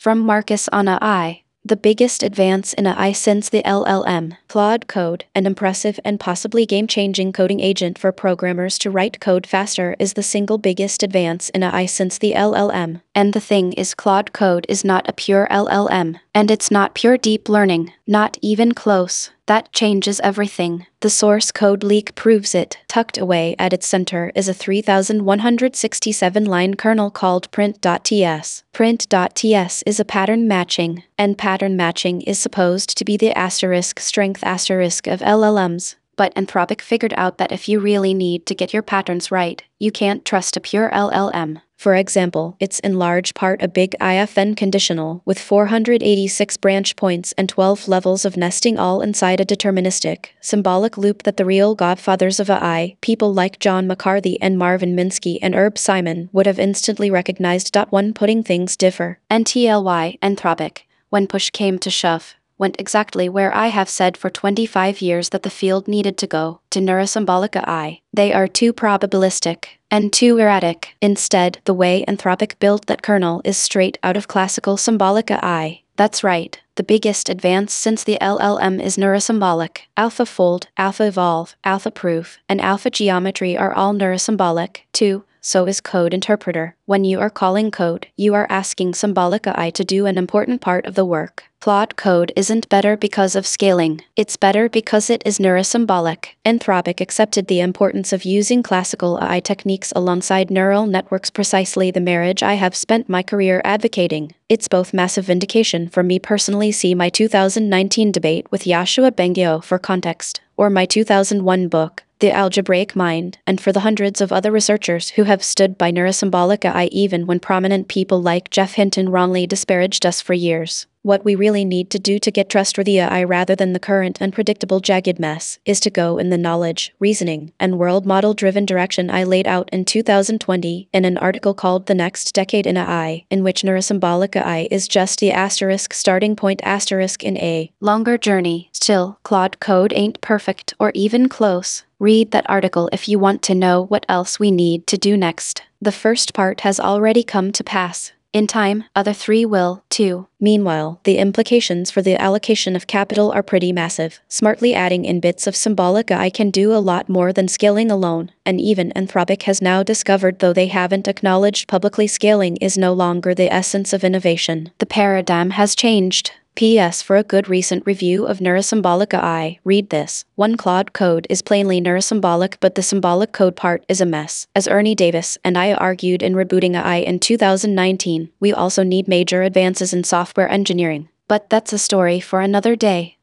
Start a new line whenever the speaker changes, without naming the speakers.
From Marcus on AI. The biggest advance in AI since the LLM, Claude Code, an impressive and possibly game-changing coding agent for programmers to write code faster, is the single biggest advance in AI since the LLM. And the thing is, Claude Code is not a pure LLM, and it's not pure deep learning, not even close. That changes everything. The source code leak proves it. Tucked away at its center is a 3,167-line kernel called print.ts. Print.ts is a pattern matching, and pattern matching is supposed to be the strength of LLMs. But Anthropic figured out that if you really need to get your patterns right, you can't trust a pure LLM. For example, it's in large part a big IFN conditional, with 486 branch points and 12 levels of nesting all inside a deterministic, symbolic loop that the real godfathers of AI, people like John McCarthy and Marvin Minsky and Herb Simon, would have instantly recognized. One putting things differ. NTLY, Anthropic, when push came to shove, went exactly where I have said for 25 years that the field needed to go, to neurosymbolic AI. They are too probabilistic and too erratic. Instead, the way Anthropic built that kernel is straight out of classical symbolic AI. That's right. The biggest advance since the LLM is neurosymbolic. AlphaFold, AlphaEvolve, AlphaProof, and AlphaGeometry are all neurosymbolic, too. So is Code Interpreter. When you are calling code, you are asking symbolic AI to do an important part of the work. Claude Code isn't better because of scaling. It's better because it is neurosymbolic. Anthropic accepted the importance of using classical AI techniques alongside neural networks, precisely the marriage I have spent my career advocating. It's both massive vindication for me personally. See my 2019 debate with Yoshua Bengio for context, or my 2001 book, The Algebraic Mind, and for the hundreds of other researchers who have stood by neurosymbolic AI even when prominent people like Geoff Hinton wrongly disparaged us for years. What we really need to do to get trustworthy AI rather than the current unpredictable jagged mess is to go in the knowledge, reasoning, and world model-driven direction I laid out in 2020 in an article called The Next Decade in AI, in which neurosymbolic AI is just the starting point in a longer journey. Still, Claude Code ain't perfect or even close. Read that article if you want to know what else we need to do next. The first part has already come to pass. In time, other three will, too. Meanwhile, the implications for the allocation of capital are pretty massive. Smartly adding in bits of symbolic AI can do a lot more than scaling alone, and even Anthropic has now discovered, though they haven't acknowledged publicly, scaling is no longer the essence of innovation. The paradigm has changed. P.S. For a good recent review of neurosymbolic AI, read this. One Claude Code is plainly neurosymbolic, but the symbolic code part is a mess. As Ernie Davis and I argued in Rebooting AI in 2019, we also need major advances in software engineering. But that's a story for another day.